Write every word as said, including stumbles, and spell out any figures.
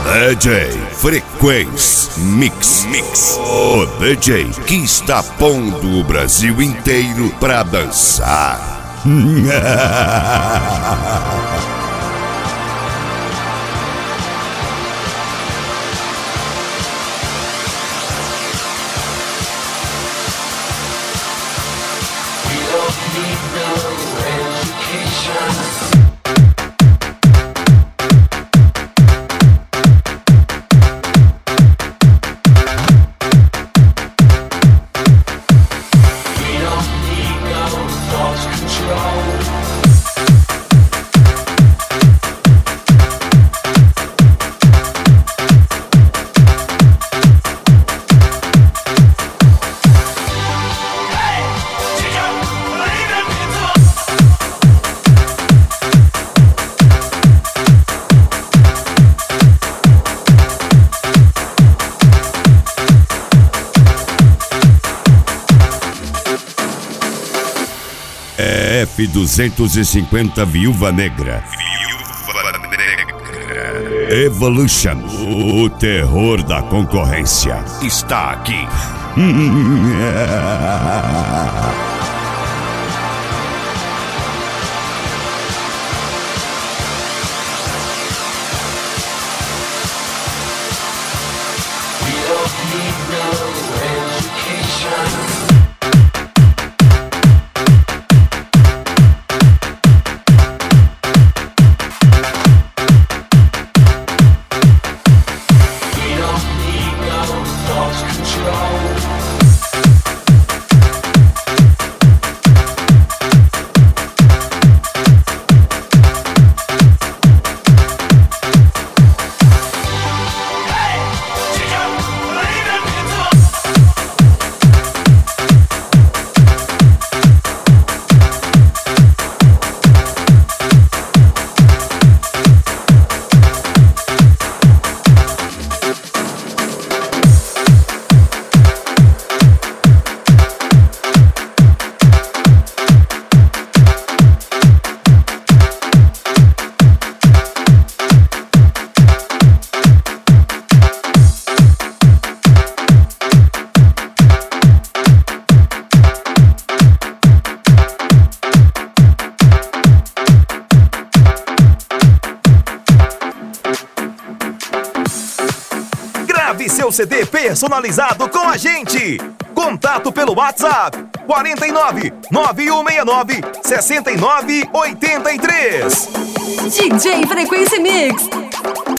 D J Frequência Mix. Mix. O D J que está pondo o Brasil inteiro pra dançar. F duzentos e cinquenta Viúva Negra. Viúva Negra. Evolution. O terror da concorrência está aqui. Grave seu C D personalizado com a gente. Contato pelo WhatsApp quarenta e nove, nove um seis nove, sessenta e nove oitenta e três. D J Frequência Mix.